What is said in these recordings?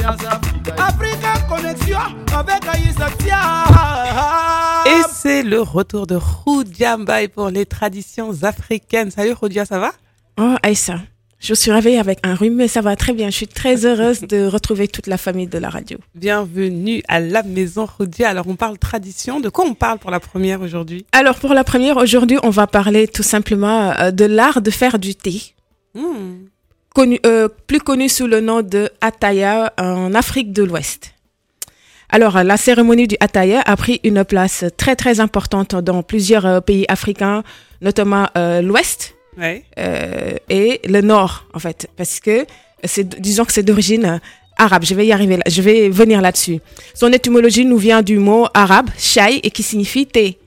Et c'est le retour de Khoudia Mbaye pour les traditions africaines. Salut Khoudia, ça va? Oh Aïssa, je suis réveillée avec un rhume, mais ça va très bien. Je suis très heureuse de retrouver toute la famille de la radio. Bienvenue à la maison Khoudia. Alors on parle tradition. De quoi on parle pour la première aujourd'hui? Alors pour la première aujourd'hui, on va parler tout simplement de l'art de faire du thé. Plus connu sous le nom de Ataya en Afrique de l'Ouest. Alors, la cérémonie du Ataya a pris une place très très importante dans plusieurs pays africains, notamment l'Ouest et le Nord, en fait, parce que disons que c'est d'origine arabe. Je vais y arriver, je vais venir là-dessus. Son étymologie nous vient du mot arabe shai et qui signifie thé.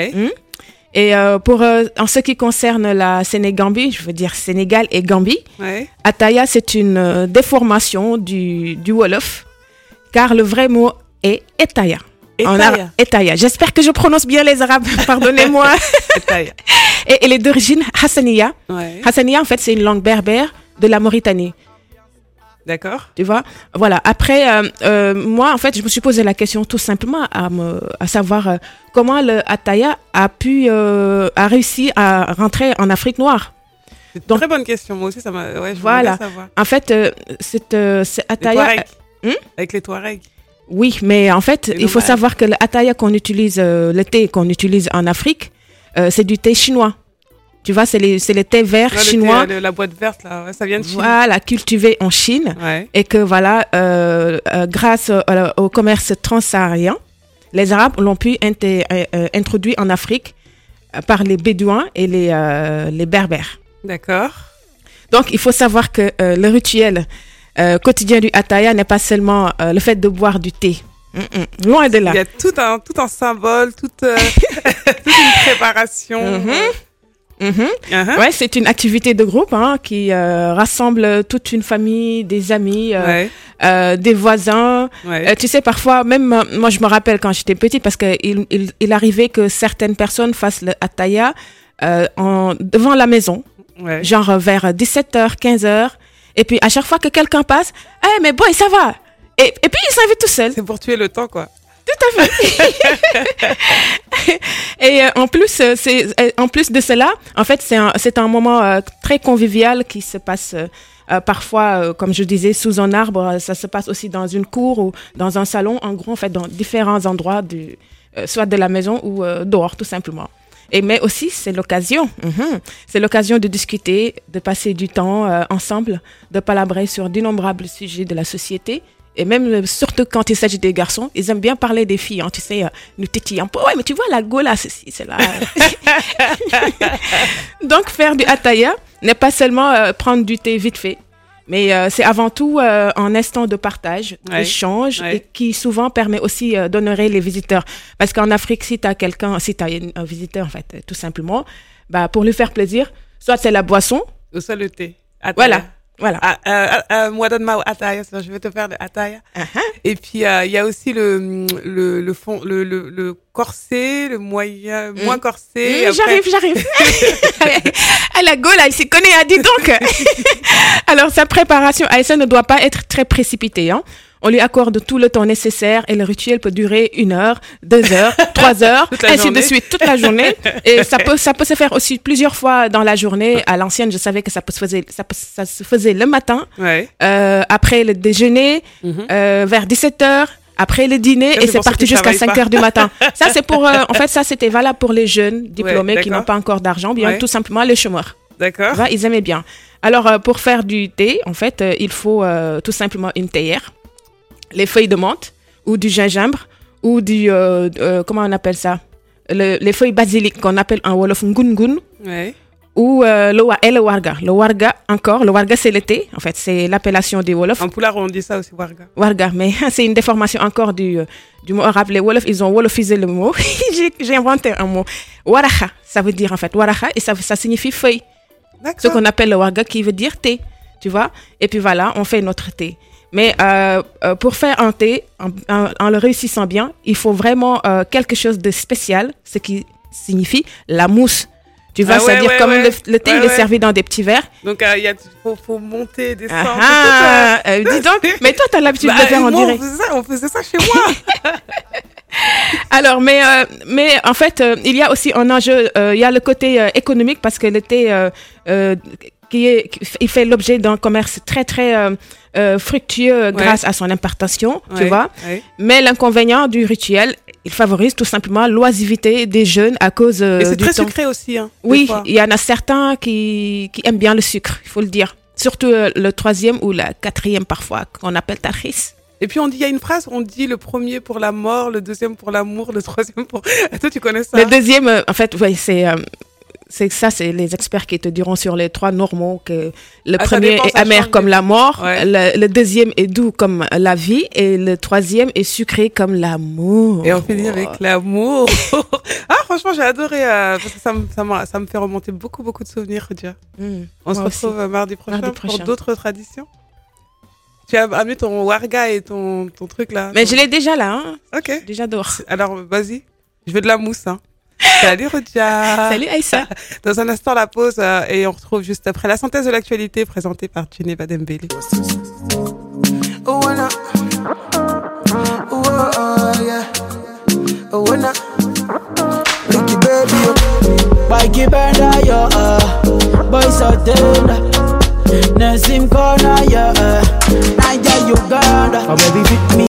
Et en ce qui concerne la Sénégambie, je veux dire Sénégal et Gambie, Ataya c'est une déformation du Wolof, car le vrai mot est Etaya. Etaya. J'espère que je prononce bien les arabes, pardonnez-moi. Etaya. Et elle est d'origine hassaniya. Hassaniya, en fait, c'est une langue berbère de la Mauritanie. D'accord. Tu vois? Voilà. Après, moi, en fait, je me suis posé la question tout simplement à savoir comment le Ataya a réussi à rentrer en Afrique noire. C'est une très bonne question. Moi aussi, ça m'a. Ouais, je voulais savoir. En fait, c'est Ataya. Avec les Touaregs. Oui, mais en fait, il faut savoir que le Ataya qu'on utilise, le thé qu'on utilise en Afrique, c'est du thé chinois. Tu vois, c'est les thés verts chinois. La boîte verte, là, ça vient de Chine. Voilà, cultivé en Chine. Et que voilà, grâce au commerce transsaharien, les Arabes l'ont pu introduire en Afrique par les Bédouins et les Berbères. D'accord. Donc, il faut savoir que le rituel quotidien du Ataya n'est pas seulement le fait de boire du thé. Loin de là. Il y a tout un symbole, toute une préparation. Ouais, c'est une activité de groupe qui rassemble toute une famille, des amis, des voisins. Tu sais, parfois, même moi, je me rappelle quand j'étais petite, parce que il arrivait que certaines personnes fassent le Ataya devant la maison, genre vers 17h, 15h. Et puis, à chaque fois que quelqu'un passe, « Hey, mais boy, ça va !» Et puis, il s'invite tout seul. C'est pour tuer le temps, quoi. Tout à fait. Et en plus de cela, en fait, c'est un moment très convivial qui se passe parfois, comme je disais, sous un arbre. Ça se passe aussi dans une cour ou dans un salon. En gros, en fait, dans différents endroits, soit de la maison ou dehors, tout simplement. Mais aussi, c'est l'occasion. C'est l'occasion de discuter, de passer du temps ensemble, de palabrer sur d'innombrables sujets de la société. Et même, surtout quand il s'agit des garçons, ils aiment bien parler des filles, tu sais, nous tétillons. Ouais, mais tu vois, la gola, ceci, c'est là. Donc, faire du Ataya n'est pas seulement prendre du thé vite fait, mais c'est avant tout un instant de partage, d'échange, et qui souvent permet aussi d'honorer les visiteurs. Parce qu'en Afrique, si tu as un visiteur, en fait, tout simplement, pour lui faire plaisir, soit c'est la boisson, ou soit le thé. Ataya. Voilà. Moi, donne-moi Ataya, je vais te faire le Ataya. Et puis, il y a aussi le corset, le moyen, moins corsé. J'arrive. La Gaule, elle s'y connaît, dis donc. Alors, sa préparation, ça ne doit pas être très précipitée, On lui accorde tout le temps nécessaire et le rituel peut durer 1 heure, 2 heures, 3 heures, ainsi de suite, toute la journée. Et ça peut se faire aussi plusieurs fois dans la journée. À l'ancienne, je savais que ça se faisait le matin, après le déjeuner, vers 17 heures. Après le dîner, et c'est parti jusqu'à 5 heures du matin. Ça, c'est pour, en fait, ça, c'était valable pour les jeunes diplômés qui n'ont pas encore d'argent, bien tout simplement les chômeurs. D'accord. Ils aimaient bien. Alors, pour faire du thé, en fait, il faut tout simplement une théière, les feuilles de menthe, ou du gingembre, ou du, comment on appelle ça? Les feuilles basilic, qu'on appelle en Wolof ngungun. Ou le warga. Le warga, c'est le thé. En fait, c'est l'appellation des Wolofs. En Pulaar, on dit ça aussi, warga. Warga, mais c'est une déformation encore du mot arabe. Les Wolofs, ils ont wolofisé le mot. J'ai inventé un mot. Waraha, ça veut dire en fait waraha, et ça signifie feuille. D'accord. Ce qu'on appelle le warga, qui veut dire thé. Tu vois? Et puis voilà, on fait notre thé. Mais pour faire un thé, en le réussissant bien, il faut vraiment quelque chose de spécial, ce qui signifie la mousse. Tu vois, c'est-à-dire comme le thé, il est servi dans des petits verres. Donc, faut monter, descendre. Dis donc, mais toi, tu as l'habitude de faire en direct. On faisait ça chez moi. Alors, mais en fait, il y a aussi un enjeu, il y a le côté économique parce que le thé, il fait l'objet d'un commerce très, très fructueux grâce à son importation, tu vois. Mais l'inconvénient du rituel, il favorise tout simplement l'oisivité des jeunes à cause du temps. Et c'est très sucré aussi. Oui, il y en a certains qui aiment bien le sucre, il faut le dire. Surtout le 3e ou la 4e parfois, qu'on appelle tarhis. Et puis il y a une phrase, on dit le premier pour la mort, le 2e pour l'amour, le 3e pour... Toi, tu connais ça? Le 2e, en fait, oui, c'est les experts qui te diront sur les 3 normaux que le premier est amer comme la mort, le 2e est doux comme la vie et le 3e est sucré comme l'amour. Et on finit avec l'amour. Franchement, j'ai adoré parce que ça me fait remonter beaucoup de souvenirs, Khoudia. On se retrouve mardi prochain pour d'autres traditions. Tu as amené ton warga et ton truc là. Mais je l'ai déjà là. Ok. Déjà dehors. Alors, vas-y. Je veux de la mousse. Salut Khoudia. Salut Aïssa. Dans un instant, la pause et on retrouve juste après la synthèse de l'actualité présentée par Djeneba Dembélé. Nazim Kona, yeah, Niger, Uganda. Oh baby, fit me